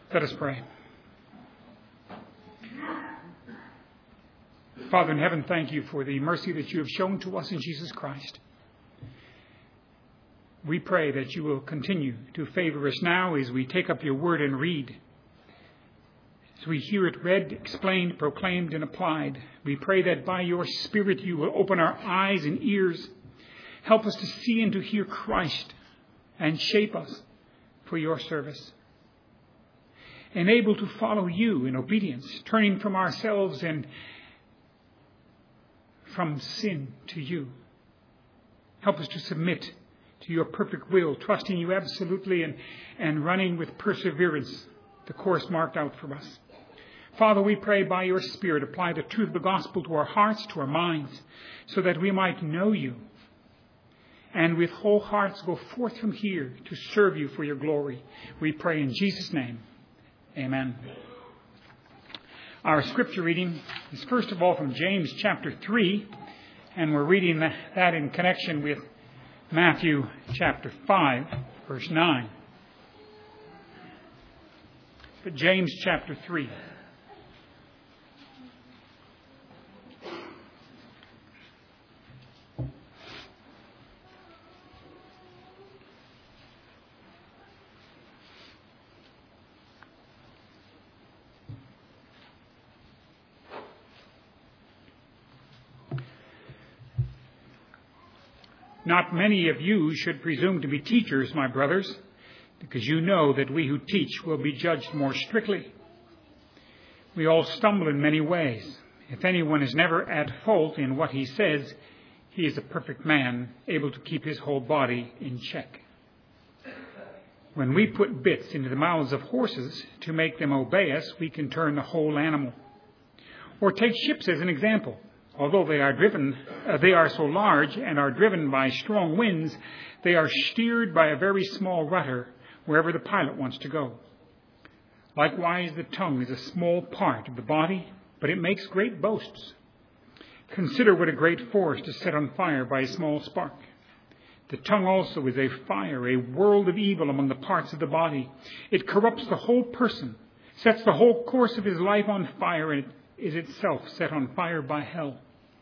Let us pray. Father in heaven, thank you for the mercy that you have shown to us in Jesus Christ. We pray that you will continue to favor us now as we take up your word and read. As we hear it read, explained, proclaimed, and applied, we pray that by your Spirit you will open our eyes and ears, help us to see and to hear Christ, and shape us for your service. Enable to follow you in obedience, turning from ourselves and from sin to you. Help us to submit to your perfect will, trusting you absolutely and running with perseverance the course marked out for us. Father, we pray by your Spirit, apply the truth of the gospel to our hearts, to our minds, so that we might know you, and with whole hearts go forth from here to serve you for your glory. We pray in Jesus' name. Amen. Our scripture reading is first of all from James chapter 3, and we're reading that in connection with Matthew chapter 5, verse 9. But James chapter 3. Not many of you should presume to be teachers, my brothers, because you know that we who teach will be judged more strictly. We all stumble in many ways. If anyone is never at fault in what he says, he is a perfect man, able to keep his whole body in check. When we put bits into the mouths of horses to make them obey us, we can turn the whole animal. Or take ships as an example. Although they are so large and are driven by strong winds, they are steered by a very small rudder wherever the pilot wants to go. Likewise, the tongue is a small part of the body, but it makes great boasts. Consider what a great forest is set on fire by a small spark. The tongue also is a fire, a world of evil among the parts of the body. It corrupts the whole person, sets the whole course of his life on fire, and is itself set on fire by hell.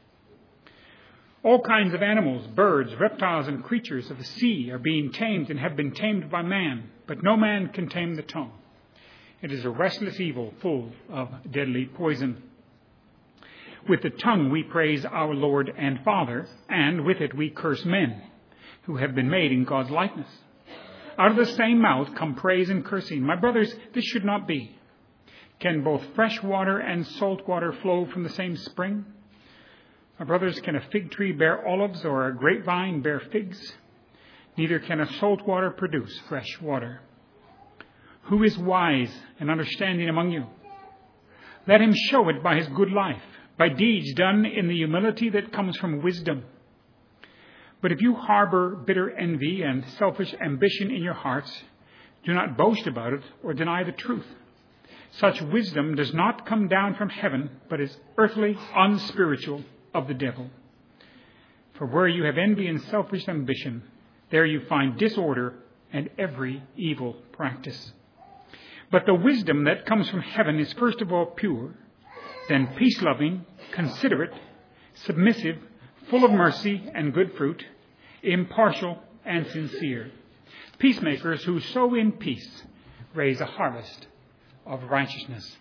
All kinds of animals, birds, reptiles, and creatures of the sea are being tamed and have been tamed by man, but no man can tame the tongue. It is a restless evil full of deadly poison. With the tongue we praise our Lord and Father, and with it we curse men who have been made in God's likeness. Out of the same mouth come praise and cursing. My brothers, this should not be. Can both fresh water and salt water flow from the same spring? My brothers, can a fig tree bear olives or a grapevine bear figs? Neither can a salt water produce fresh water. Who is wise and understanding among you? Let him show it by his good life, by deeds done in the humility that comes from wisdom. But if you harbor bitter envy and selfish ambition in your hearts, do not boast about it or deny the truth. Such wisdom does not come down from heaven, but is earthly, unspiritual, of the devil. For where you have envy and selfish ambition, there you find disorder and every evil practice. But the wisdom that comes from heaven is first of all pure, then peace-loving, considerate, submissive, full of mercy and good fruit, impartial and sincere. Peacemakers who sow in peace raise a harvest of righteousness.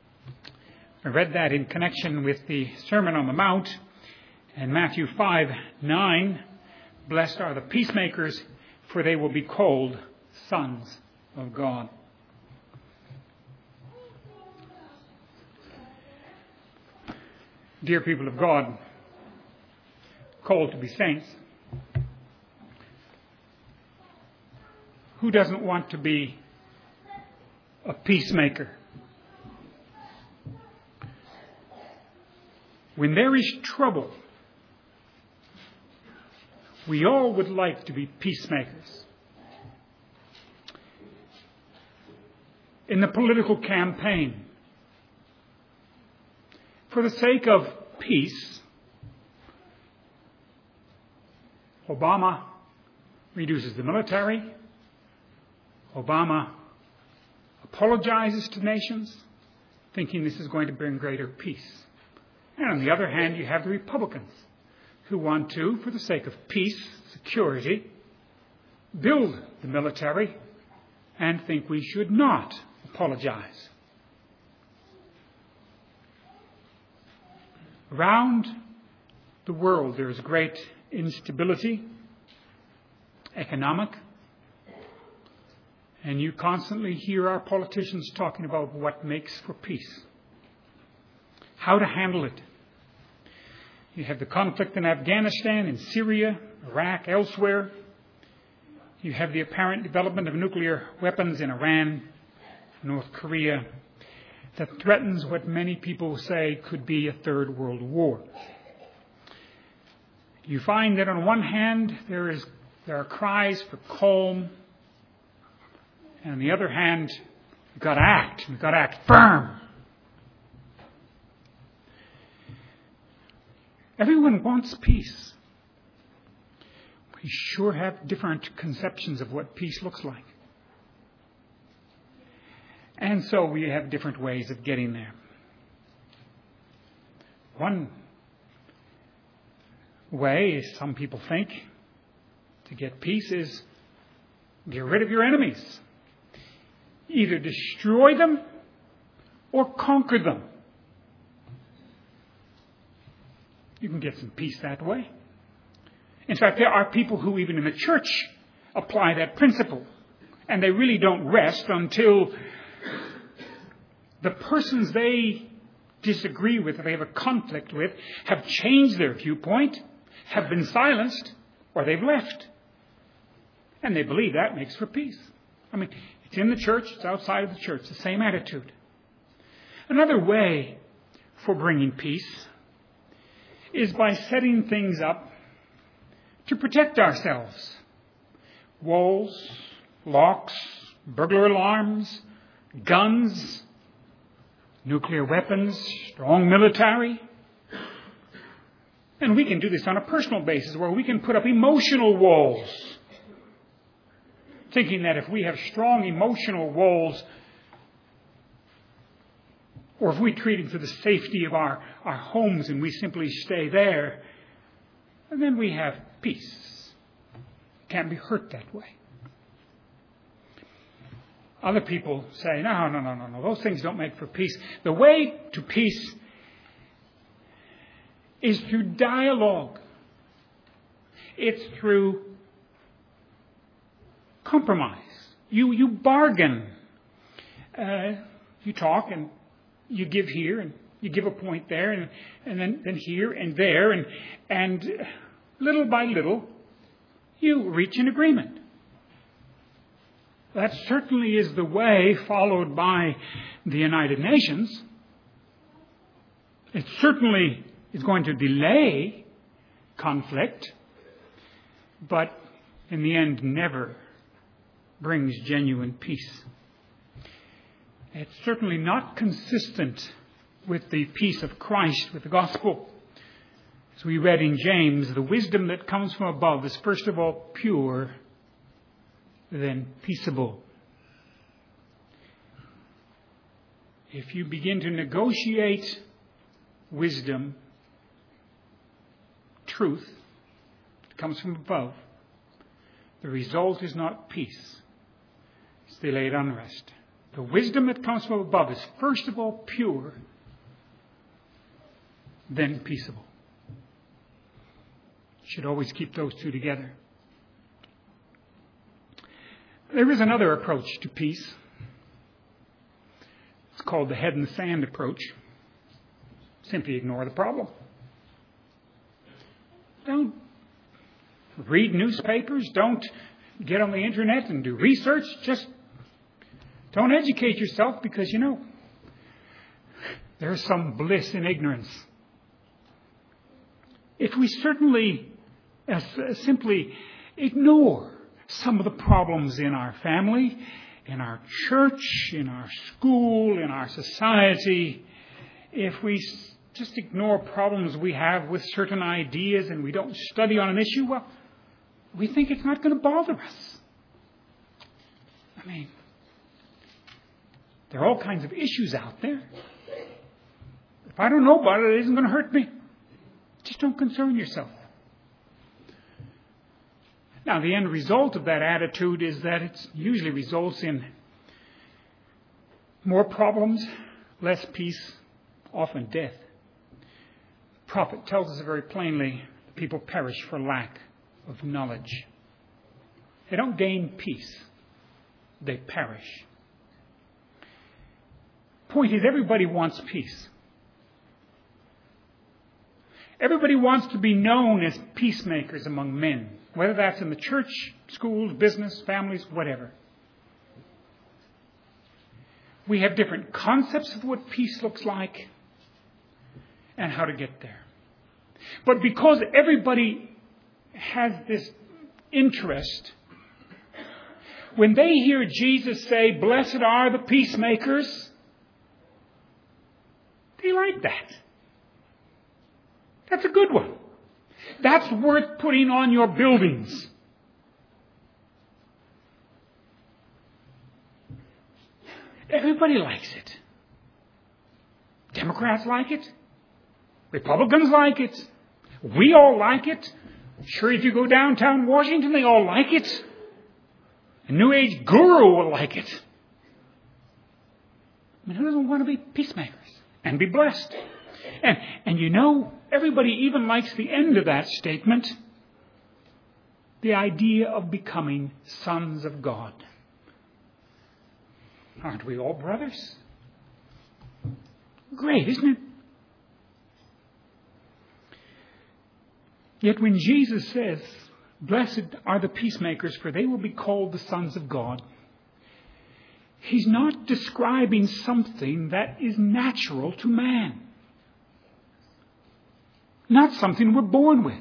I read that in connection with the Sermon on the Mount and Matthew 5:9. Blessed are the peacemakers, for they will be called sons of God. Dear people of God, called to be saints, who doesn't want to be a peacemaker? When there is trouble, we all would like to be peacemakers. In the political campaign, for the sake of peace, Obama reduces the military. Obama apologizes to nations, thinking this is going to bring greater peace. And on the other hand, you have the Republicans who want to, for the sake of peace, security, build the military and think we should not apologize. Around the world there is great instability, economic, and you constantly hear our politicians talking about what makes for peace, how to handle it. You have the conflict in Afghanistan, in Syria, Iraq, elsewhere. You have the apparent development of nuclear weapons in Iran, North Korea, that threatens what many people say could be a third world war. You find that on one hand there are cries for calm, and on the other hand, we've got to act. We've got to act firm. Everyone wants peace. We sure have different conceptions of what peace looks like. And so we have different ways of getting there. One way, some people think, to get peace is get rid of your enemies. Either destroy them or conquer them. You can get some peace that way. In fact, there are people who even in the church apply that principle. And they really don't rest until the persons they disagree with, or they have a conflict with, have changed their viewpoint, have been silenced, or they've left. And they believe that makes for peace. I mean, it's in the church, it's outside of the church, the same attitude. Another way for bringing peace is by setting things up to protect ourselves. Walls, locks, burglar alarms, guns, nuclear weapons, strong military. And we can do this on a personal basis where we can put up emotional walls, thinking that if we have strong emotional walls, or if we treat it for the safety of our homes and we simply stay there, and then we have peace. Can't be hurt that way. Other people say, no, those things don't make for peace. The way to peace is through dialogue. It's through compromise. You bargain. You talk and you give here and you give a point there and then here and there and little by little you reach an agreement. That certainly is the way followed by the United Nations. It certainly is going to delay conflict, but in the end never brings genuine peace. It's certainly not consistent with the peace of Christ, with the gospel. As we read in James, the wisdom that comes from above is first of all pure, then peaceable. If you begin to negotiate wisdom, truth that comes from above, the result is not peace. It's delayed unrest. The wisdom that comes from above is first of all pure, then peaceable. You should always keep those two together. There is another approach to peace. It's called the head in the sand approach. Simply ignore the problem. Don't read newspapers. Don't get on the internet and do research. Just don't educate yourself because, there's some bliss in ignorance. If we certainly simply ignore some of the problems in our family, in our church, in our school, in our society, if we just ignore problems we have with certain ideas and we don't study on an issue, well, we think it's not going to bother us. There are all kinds of issues out there. If I don't know about it, it isn't going to hurt me. Just don't concern yourself. Now, the end result of that attitude is that it usually results in more problems, less peace, often death. The prophet tells us very plainly, people perish for lack of knowledge. They don't gain peace. They perish. Point is, everybody wants peace. Everybody wants to be known as peacemakers among men, whether that's in the church, schools, business, families, whatever. We have different concepts of what peace looks like and how to get there. But because everybody has this interest, when they hear Jesus say, "Blessed are the peacemakers," they like that. That's a good one. That's worth putting on your buildings. Everybody likes it. Democrats like it. Republicans like it. We all like it. Sure, if you go downtown Washington, they all like it. A New Age guru will like it. I mean, who doesn't want to be peacemakers and be blessed? And you know, everybody even likes the end of that statement. The idea of becoming sons of God. Aren't we all brothers? Great, isn't it? Yet when Jesus says, "Blessed are the peacemakers, for they will be called the sons of God," He's not describing something that is natural to man. Not something we're born with.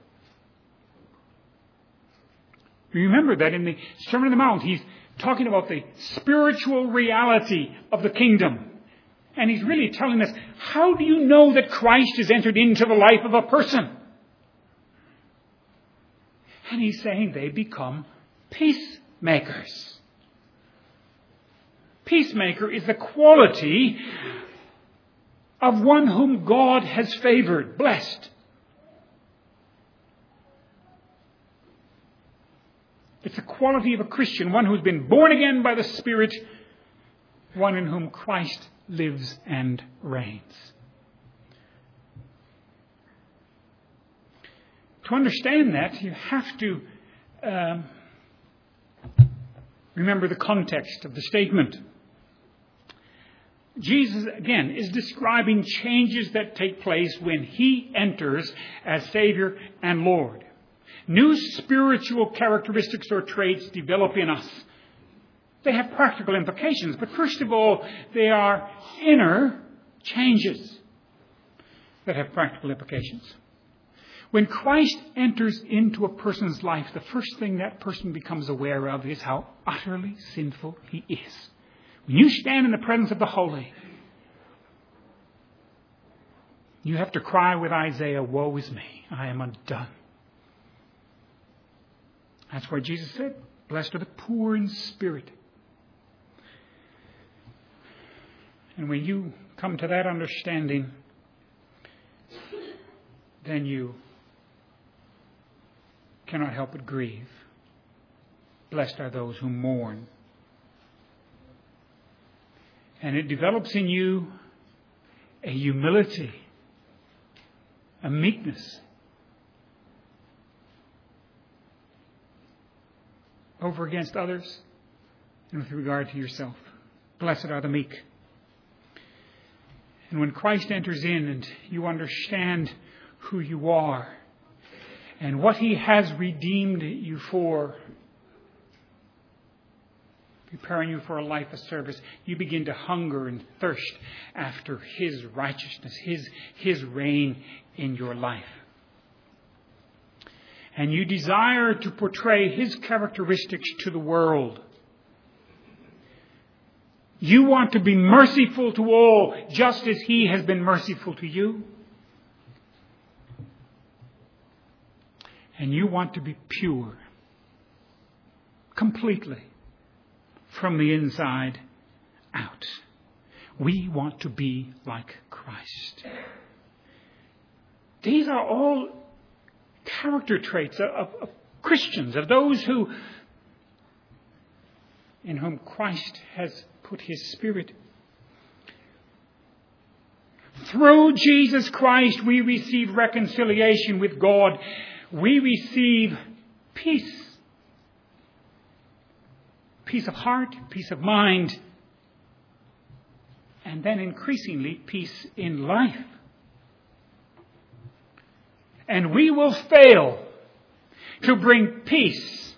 Remember that in the Sermon on the Mount, He's talking about the spiritual reality of the kingdom. And He's really telling us, how do you know that Christ has entered into the life of a person? And He's saying they become peacemakers. Peacemaker is the quality of one whom God has favored, blessed. It's the quality of a Christian, one who's been born again by the Spirit, one in whom Christ lives and reigns. To understand that, you have to remember the context of the statement. Jesus, again, is describing changes that take place when He enters as Savior and Lord. New spiritual characteristics or traits develop in us. They have practical implications, but first of all, they are inner changes that have practical implications. When Christ enters into a person's life, the first thing that person becomes aware of is how utterly sinful he is. When you stand in the presence of the holy, you have to cry with Isaiah, "Woe is me, I am undone." That's why Jesus said, "Blessed are the poor in spirit." And when you come to that understanding, then you cannot help but grieve. Blessed are those who mourn. And it develops in you a humility, a meekness over against others and with regard to yourself. Blessed are the meek. And when Christ enters in and you understand who you are and what He has redeemed you for, preparing you for a life of service, you begin to hunger and thirst after His righteousness, His reign in your life. And you desire to portray His characteristics to the world. You want to be merciful to all, just as He has been merciful to you. And you want to be pure, completely, from the inside out. We want to be like Christ. These are all character traits of Christians, of those in whom Christ has put his Spirit. Through Jesus Christ we receive reconciliation with God. We receive peace. Peace of heart, peace of mind, and then increasingly peace in life. And we will fail to bring peace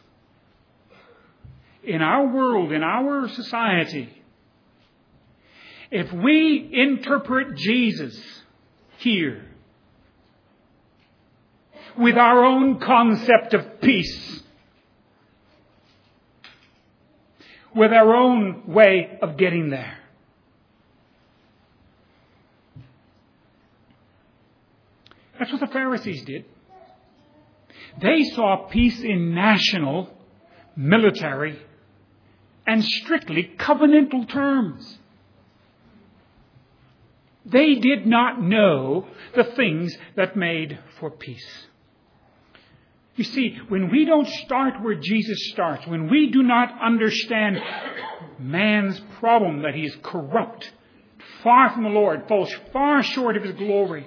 in our world, in our society, if we interpret Jesus here with our own concept of peace, with our own way of getting there. That's what the Pharisees did. They saw peace in national, military, and strictly covenantal terms. They did not know the things that made for peace. You see, when we don't start where Jesus starts, when we do not understand man's problem, that he is corrupt, far from the Lord, falls far short of his glory,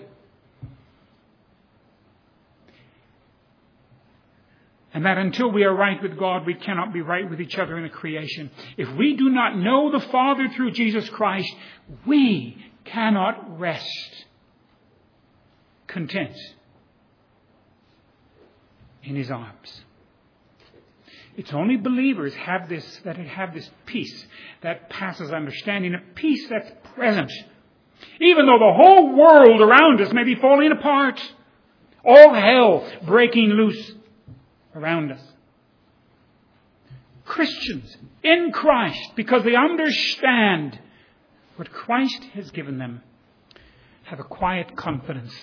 and that until we are right with God, we cannot be right with each other in the creation. If we do not know the Father through Jesus Christ, we cannot rest content in his arms. It's only believers have this peace that passes understanding, a peace that's present. Even though the whole world around us may be falling apart, all hell breaking loose around us. Christians in Christ, because they understand what Christ has given them, have a quiet confidence.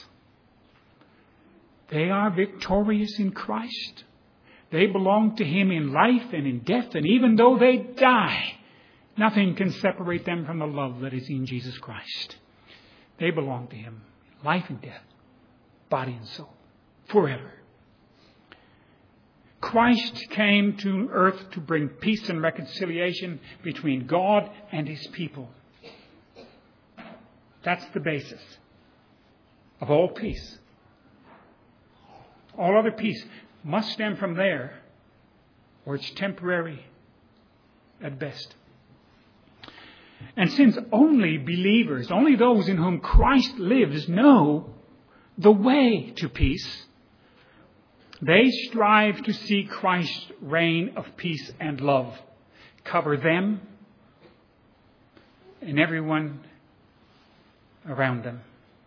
They are victorious in Christ. They belong to him in life and in death. And even though they die, nothing can separate them from the love that is in Jesus Christ. They belong to him in life and death, body and soul, forever. Christ came to earth to bring peace and reconciliation between God and his people. That's the basis of all peace. All other peace must stem from there, or it's temporary at best. And since only believers, only those in whom Christ lives, know the way to peace, they strive to see Christ's reign of peace and love cover them and everyone around them.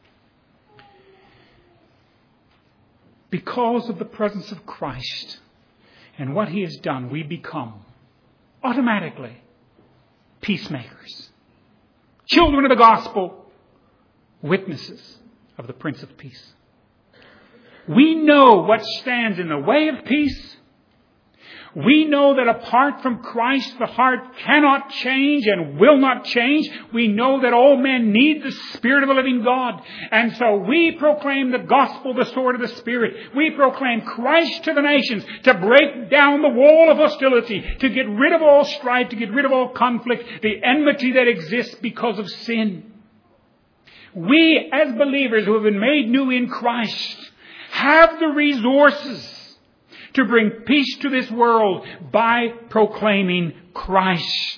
Because of the presence of Christ and what he has done, we become automatically peacemakers, children of the gospel, witnesses of the Prince of Peace. We know what stands in the way of peace. We know that apart from Christ, the heart cannot change and will not change. We know that all men need the Spirit of the living God. And so we proclaim the gospel, the sword of the Spirit. We proclaim Christ to the nations to break down the wall of hostility, to get rid of all strife, to get rid of all conflict, the enmity that exists because of sin. We, as believers who have been made new in Christ, have the resources to bring peace to this world by proclaiming Christ.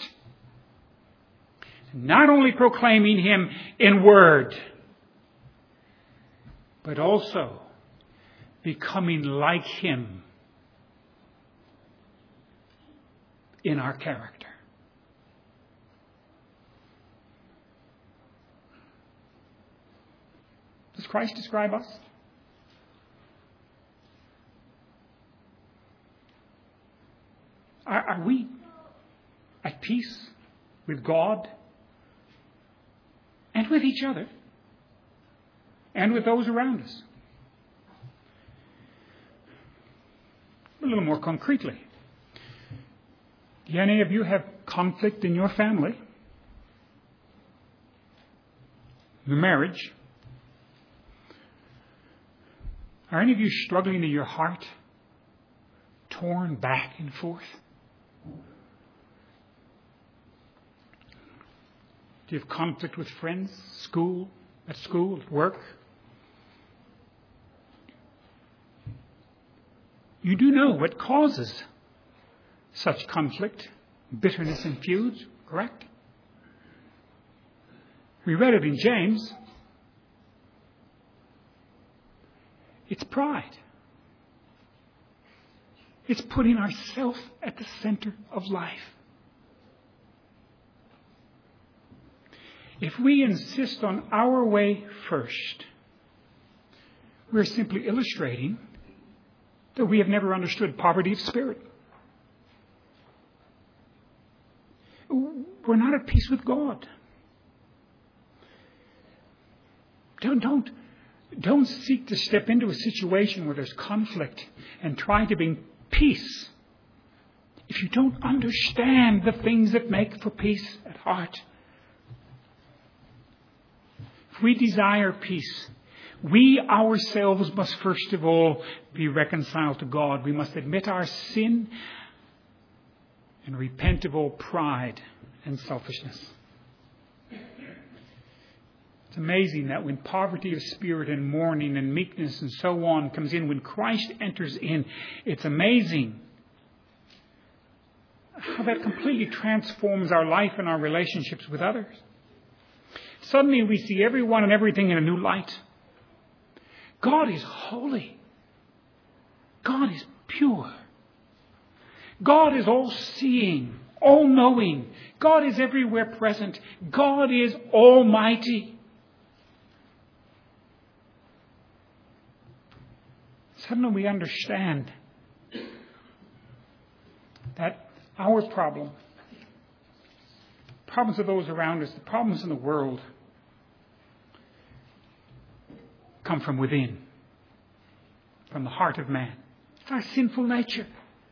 Not only proclaiming him in word, but also becoming like him in our character. Does Christ describe us? Are we at peace with God and with each other and with those around us? A little more concretely, do any of you have conflict in your family? Your marriage. Are any of you struggling in your heart? Torn back and forth? Do you have conflict with friends, at school, at work? You do know what causes such conflict, bitterness and feuds, correct? We read it in James. It's pride. It's putting ourselves at the center of life. If we insist on our way first, we're simply illustrating that we have never understood poverty of spirit. We're not at peace with God. Don't seek to step into a situation where there's conflict and try to bring peace if you don't understand the things that make for peace at heart. If we desire peace, we ourselves must first of all be reconciled to God. We must admit our sin and repent of all pride and selfishness. It's amazing that when poverty of spirit and mourning and meekness and so on comes in, when Christ enters in, it's amazing how that completely transforms our life and our relationships with others. Suddenly we see everyone and everything in a new light. God is holy. God is pure. God is all-seeing, all-knowing. God is everywhere present. God is almighty. Suddenly we understand that our problems of those around us, the problems in the world, come from within, from the heart of man. It's our sinful nature.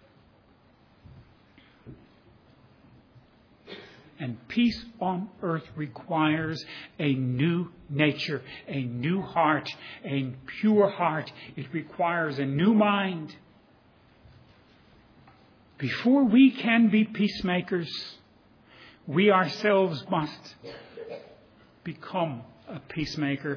And peace on earth requires a new nature, a new heart, a pure heart. It requires a new mind. Before we can be peacemakers, we ourselves must become a peacemaker,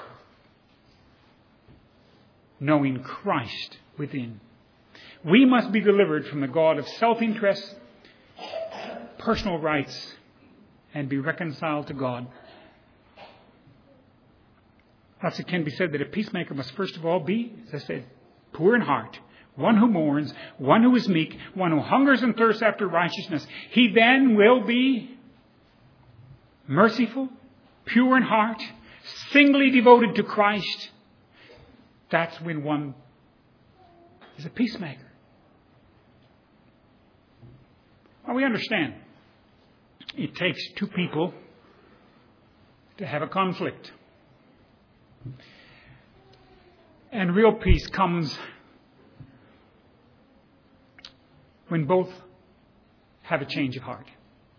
knowing Christ within. We must be delivered from the God of self-interest, personal rights, and be reconciled to God. Thus it can be said that a peacemaker must first of all be, as I said, poor in heart, one who mourns, one who is meek, one who hungers and thirsts after righteousness. He then will be merciful, pure in heart, singly devoted to Christ. That's when one is a peacemaker. Well, we understand it takes two people to have a conflict. And real peace comes when both have a change of heart.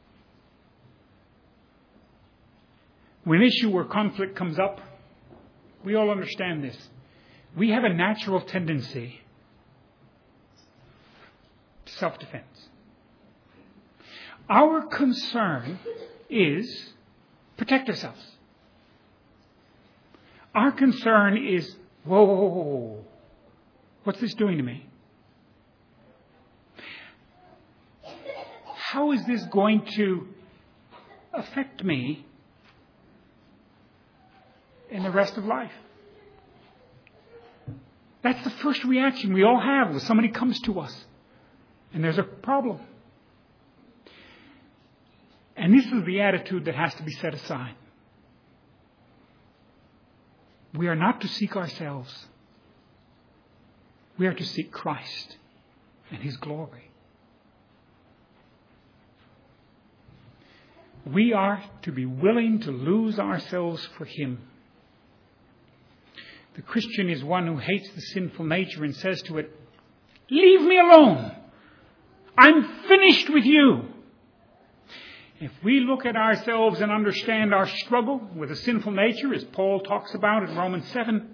When issue or conflict comes up, we all understand this. We have a natural tendency to self-defense. Our concern is protect ourselves. Our concern is, whoa, what's this doing to me? How is this going to affect me in the rest of life? That's the first reaction we all have when somebody comes to us and there's a problem. And this is the attitude that has to be set aside. We are not to seek ourselves. We are to seek Christ and His glory. We are to be willing to lose ourselves for Him. The Christian is one who hates the sinful nature and says to it, "Leave me alone. I'm finished with you." If we look at ourselves and understand our struggle with a sinful nature, as Paul talks about in Romans 7,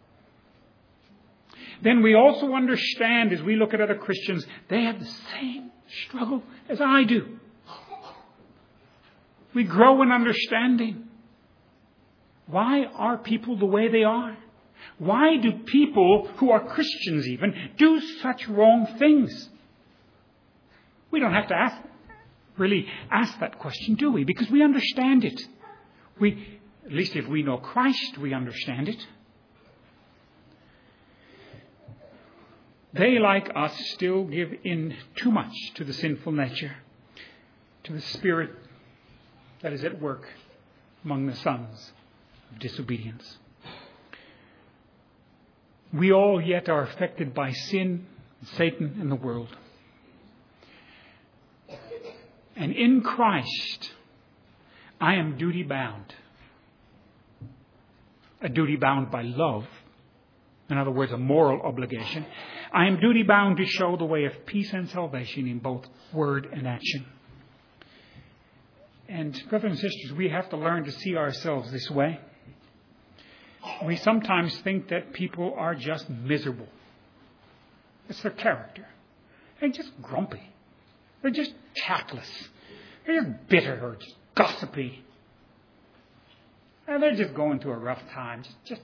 then we also understand, as we look at other Christians, they have the same struggle as I do. We grow in understanding. Why are people the way they are? Why do people who are Christians even do such wrong things? We don't have to really ask that question, do we? Because we understand it. At least if we know Christ, we understand it. They, like us, still give in too much to the sinful nature, to the spirit that is at work among the sons of disobedience. We all yet are affected by sin, Satan, and the world. And in Christ, I am duty bound. A duty bound by love. In other words, a moral obligation. I am duty bound to show the way of peace and salvation in both word and action. And brothers and sisters, we have to learn to see ourselves this way. We sometimes think that people are just miserable. It's their character. They're just grumpy. They're just tactless. They're just bitter or just gossipy. And they're just going through a rough time.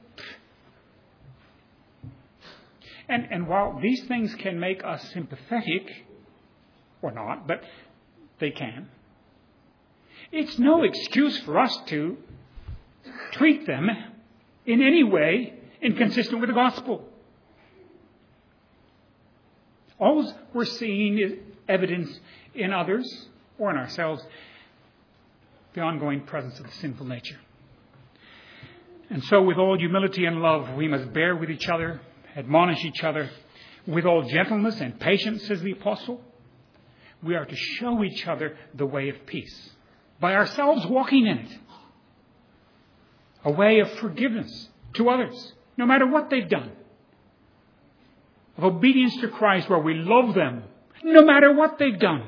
And while these things can make us sympathetic, or not, but they can, it's no excuse for us to treat them in any way inconsistent with the gospel. All we're seeing is evidence in others or in ourselves, the ongoing presence of the sinful nature. And so with all humility and love, we must bear with each other, admonish each other, with all gentleness and patience, says the apostle. We are to show each other the way of peace, by ourselves walking in it. A way of forgiveness to others, no matter what they've done. Of obedience to Christ, where we love them, no matter what they've done.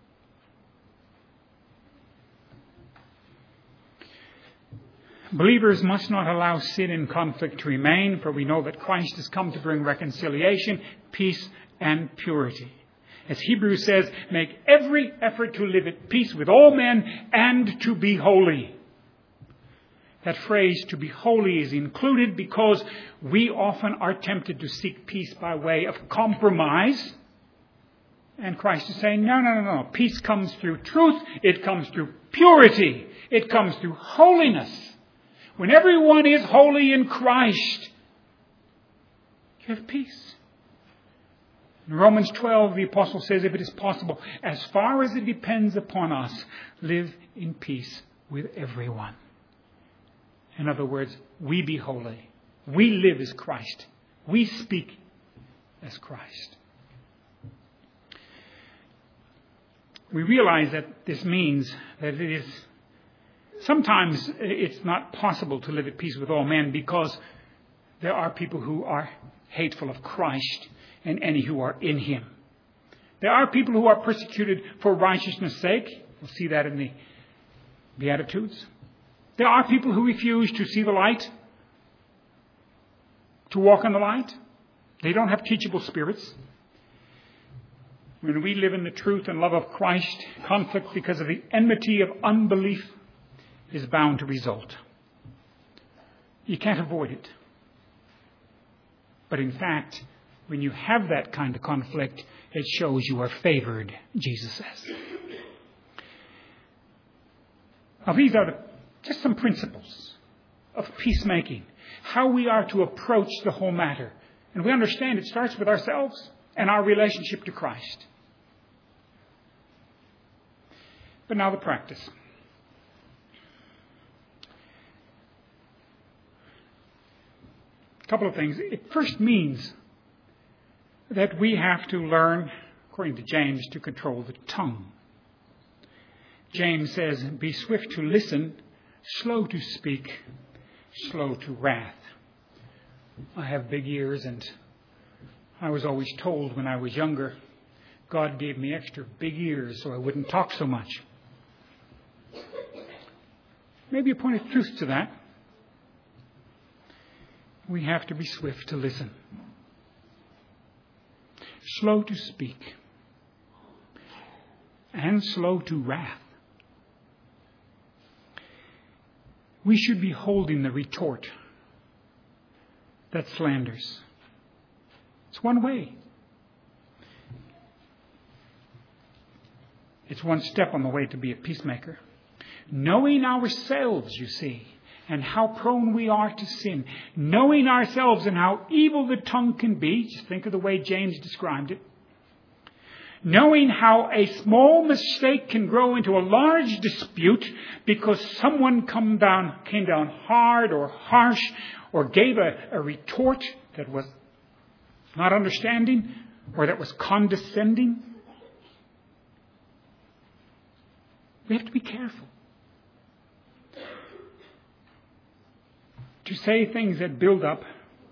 Believers must not allow sin and conflict to remain, for we know that Christ has come to bring reconciliation, peace, and purity. As Hebrews says, make every effort to live at peace with all men and to be holy. That phrase, to be holy, is included because we often are tempted to seek peace by way of compromise. And Christ is saying, no. Peace comes through truth. It comes through purity. It comes through holiness. When everyone is holy in Christ, you have peace. In Romans 12, the apostle says, if it is possible, as far as it depends upon us, live in peace with everyone. In other words, we be holy. We live as Christ. We speak as Christ. We realize that this means that sometimes it's not possible to live at peace with all men because there are people who are hateful of Christ and any who are in Him. There are people who are persecuted for righteousness' sake. We'll see that in the Beatitudes. There are people who refuse to see the light, to walk in the light. They don't have teachable spirits. When we live in the truth and love of Christ, conflict because of the enmity of unbelief is bound to result. You can't avoid it. But in fact, when you have that kind of conflict, it shows you are favored, Jesus says. Now, these are just some principles of peacemaking, how we are to approach the whole matter. And we understand it starts with ourselves and our relationship to Christ. But now the practice. A couple of things. It first means that we have to learn, according to James, to control the tongue. James says, be swift to listen, slow to speak, slow to wrath. I have big ears, and I was always told when I was younger, God gave me extra big ears so I wouldn't talk so much. maybe a point of truth to that. We have to be swift to listen, slow to speak, and slow to wrath. We should be holding the retort that slanders. It's one way. It's one step on the way to be a peacemaker. Knowing ourselves, you see, and how prone we are to sin. Knowing ourselves and how evil the tongue can be. Just think of the way James described it. Knowing how a small mistake can grow into a large dispute because someone came down hard or harsh or gave a retort that was not understanding or that was condescending. We have to be careful to say things that build up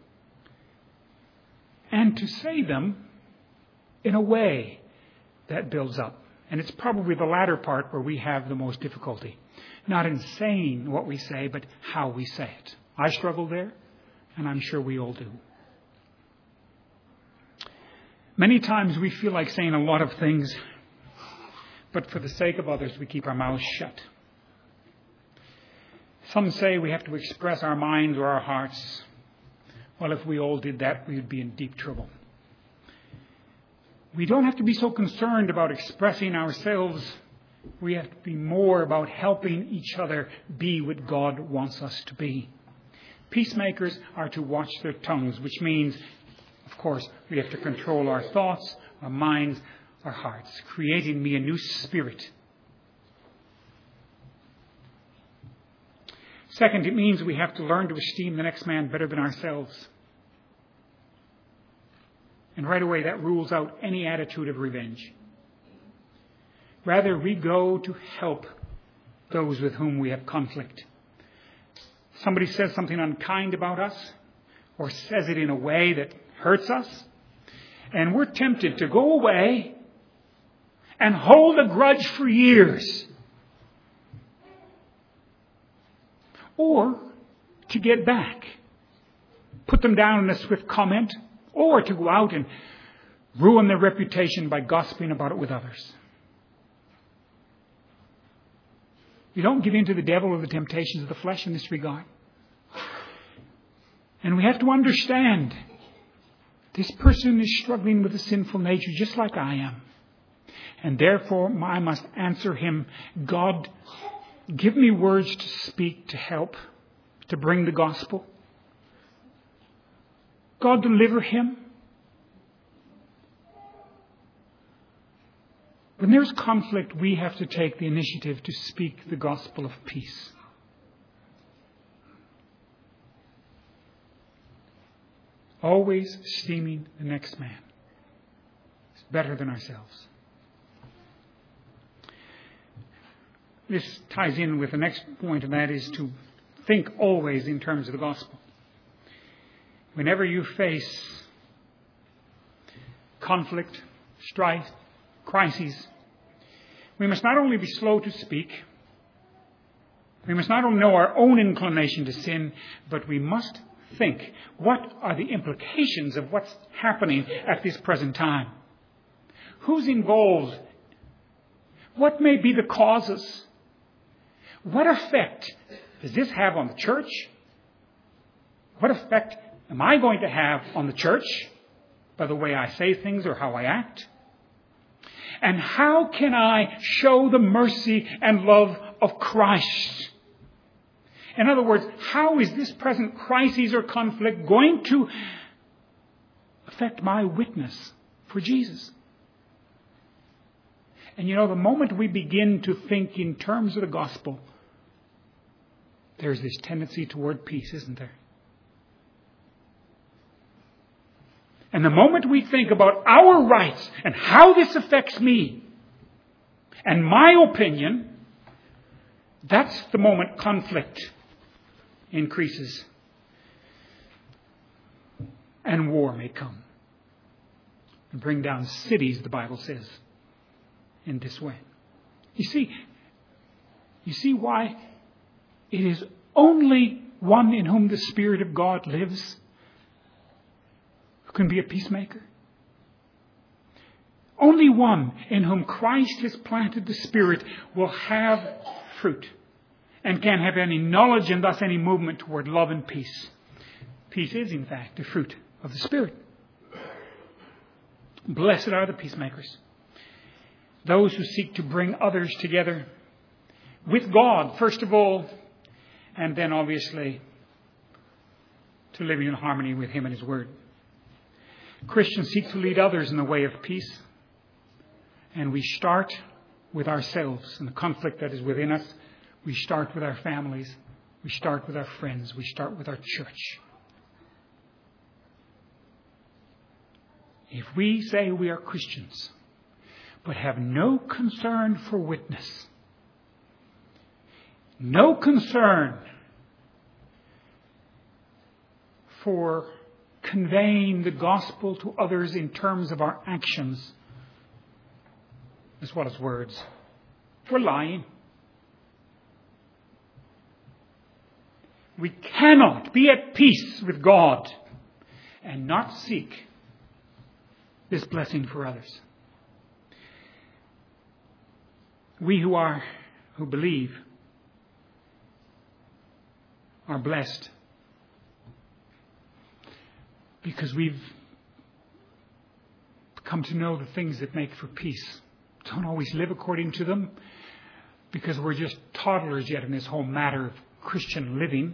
and to say them in a way that builds up. And it's probably the latter part where we have the most difficulty. Not in saying what we say, but how we say it. I struggle there, and I'm sure we all do. Many times we feel like saying a lot of things, but for the sake of others, we keep our mouths shut. Some say we have to express our minds or our hearts. Well, if we all did that, we would be in deep trouble. We don't have to be so concerned about expressing ourselves. We have to be more about helping each other be what God wants us to be. Peacemakers are to watch their tongues, which means, of course, we have to control our thoughts, our minds, our hearts, creating me a new spirit. Second, it means we have to learn to esteem the next man better than ourselves. And right away, that rules out any attitude of revenge. Rather, we go to help those with whom we have conflict. Somebody says something unkind about us, or says it in a way that hurts us, and we're tempted to go away and hold a grudge for years. Or to get back, put them down in a swift comment, or to go out and ruin their reputation by gossiping about it with others. You don't give in to the devil or the temptations of the flesh in this regard. And we have to understand this person is struggling with a sinful nature just like I am. And therefore I must answer him, God, give me words to speak to help, to bring the gospel. God, deliver him. When there's conflict, we have to take the initiative to speak the gospel of peace. Always esteeming the next man. It's better than ourselves. This ties in with the next point, and that is to think always in terms of the gospel. Whenever you face conflict, strife, crises, we must not only be slow to speak, we must not only know our own inclination to sin, but we must think, what are the implications of what's happening at this present time? Who's involved? What may be the causes? What effect does this have on the church? What effect am I going to have on the church by the way I say things or how I act? And how can I show the mercy and love of Christ? In other words, how is this present crisis or conflict going to affect my witness for Jesus? And you know, the moment we begin to think in terms of the gospel, there's this tendency toward peace, isn't there? And the moment we think about our rights and how this affects me and my opinion, that's the moment conflict increases and war may come and bring down cities, the Bible says, in this way. You see why it is only one in whom the Spirit of God lives who can be a peacemaker. Only one in whom Christ has planted the Spirit will have fruit and can have any knowledge and thus any movement toward love and peace. Peace is, in fact, the fruit of the Spirit. Blessed are the peacemakers, those who seek to bring others together with God, first of all, and then obviously to living in harmony with Him and His Word. Christians seek to lead others in the way of peace, and we start with ourselves and the conflict that is within us. We start with our families. We start with our friends. We start with our church. If we say we are Christians, but have no concern for witness, no concern for conveying the gospel to others in terms of our actions, as well as words, we're lying. We cannot be at peace with God and not seek this blessing for others. We who believe are blessed because we've come to know the things that make for peace. Don't always live according to them because we're just toddlers yet in this whole matter of Christian living.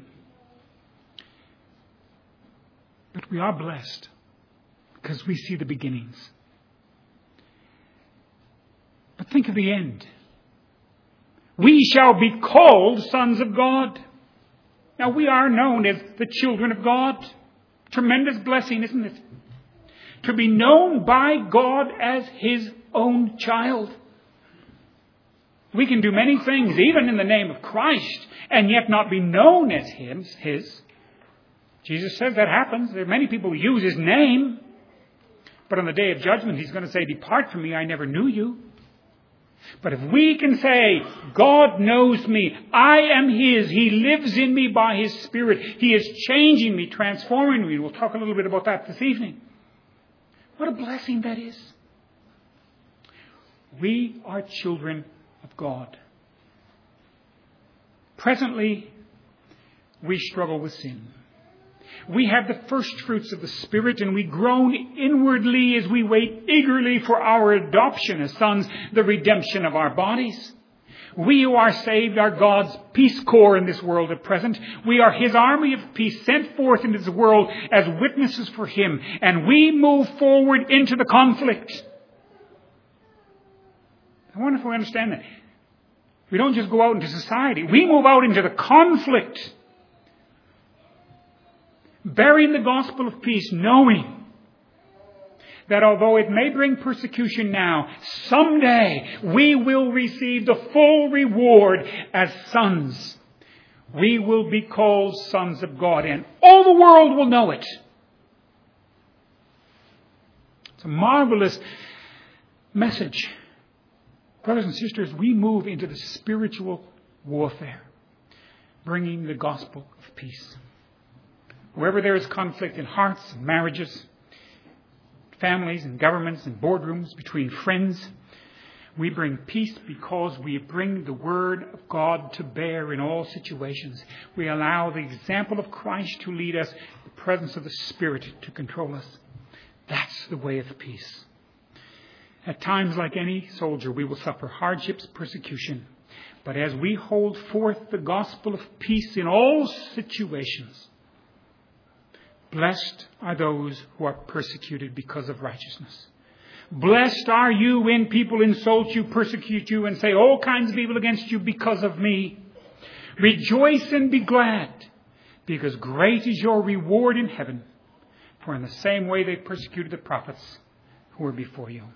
But we are blessed because we see the beginnings. But think of the end. We shall be called sons of God. Now we are known as the children of God. Tremendous blessing, isn't it? To be known by God as His own child. We can do many things, even in the name of Christ, and yet not be known as His. Jesus says that happens. There are many people who use His name, but on the day of judgment He's going to say, "Depart from me, I never knew you." But if we can say, God knows me, I am His, He lives in me by His Spirit, He is changing me, transforming me. We'll talk a little bit about that this evening. What a blessing that is. We are children of God. Presently, we struggle with sin. We have the first fruits of the Spirit, and we groan inwardly as we wait eagerly for our adoption as sons, the redemption of our bodies. We who are saved are God's peace corps in this world at present. We are His army of peace sent forth into this world as witnesses for Him, and we move forward into the conflict. I wonder if we understand that. We don't just go out into society. We move out into the conflict, bearing the gospel of peace, knowing that although it may bring persecution now, someday we will receive the full reward as sons. We will be called sons of God, and all the world will know it. It's a marvelous message. Brothers and sisters, we move into the spiritual warfare, bringing the gospel of peace. Wherever there is conflict in hearts and marriages, families and governments and boardrooms, between friends, we bring peace because we bring the Word of God to bear in all situations. We allow the example of Christ to lead us, the presence of the Spirit to control us. That's the way of peace. At times, like any soldier, we will suffer hardships, persecution. But as we hold forth the gospel of peace in all situations, blessed are those who are persecuted because of righteousness. Blessed are you when people insult you, persecute you, and say all kinds of evil against you because of me. Rejoice and be glad, because great is your reward in heaven. For in the same way they persecuted the prophets who were before you.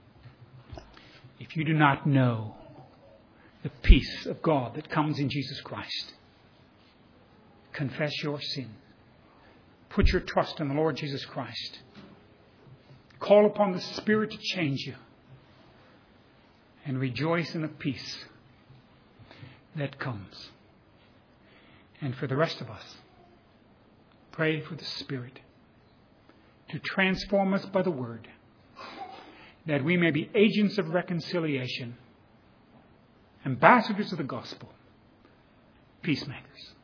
If you do not know the peace of God that comes in Jesus Christ, confess your sin. Put your trust in the Lord Jesus Christ. Call upon the Spirit to change you. And rejoice in the peace that comes. And for the rest of us, pray for the Spirit to transform us by the Word, that we may be agents of reconciliation, ambassadors of the gospel, peacemakers.